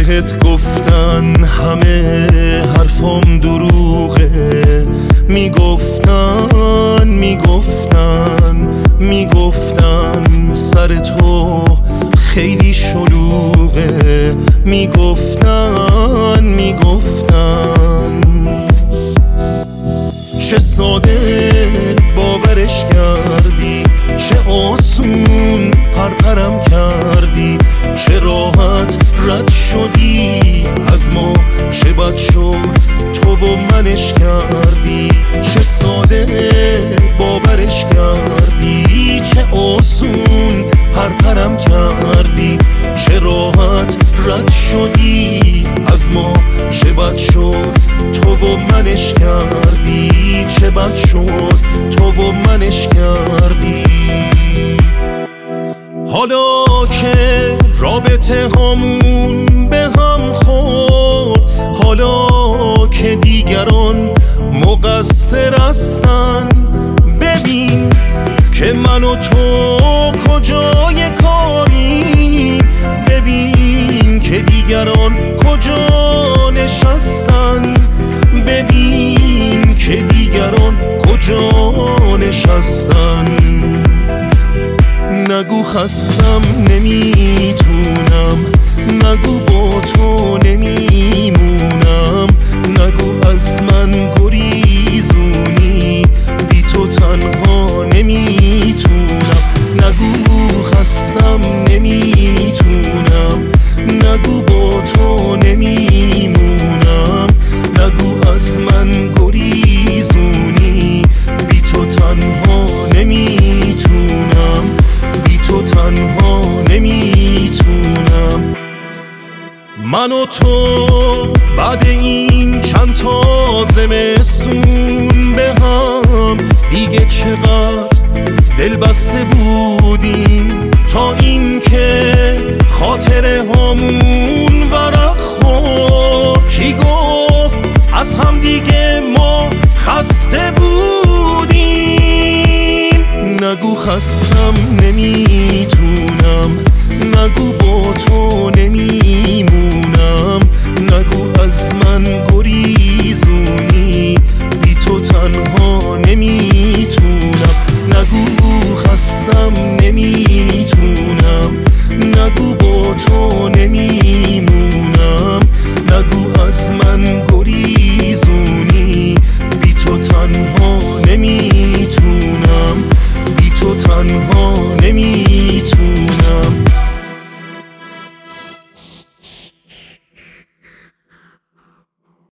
بهت گفتن همه حرفام دروغه، میگفتن سر تو خیلی شلوغه، میگفتن چه ساده باورش کردی، چه آسون پرپرم کردی، چه راحت رد شدی از ما، چه بد شد تو و منش کردی، چه ساده باورش کردی، چه آسون پرپرم کردی، چه راحت رد شدی از ما، چه بد شد تو و منش کردی، چه بد شد تو و منش کردی. حالا که رابطه هامون به هم خورد، حالا که دیگران مقصر هستن، ببین که من و تو کجای کاری، ببین که دیگران کجا نشستن، ببین که دیگران کجا نشستن. نگو خستم نمیتونم، نگو با تو نمیمونم، نگو از من گریزونی، بی تو تنها نمیتونم، نگو خستم نمیتونم، نگو با تو نمیمونم، نگو از من گریزونی، بی تو تنها نمیتونم، بی تو تنها نمیتونم. من و تو بعد این چند تا زمستون به هم دیگه چقدر دل بسته بودیم، تا این که خاطره هامون ورق خورد. کی گفت از هم دیگه ما خسته بودیم؟ نگو خستم نمیتونم، نگو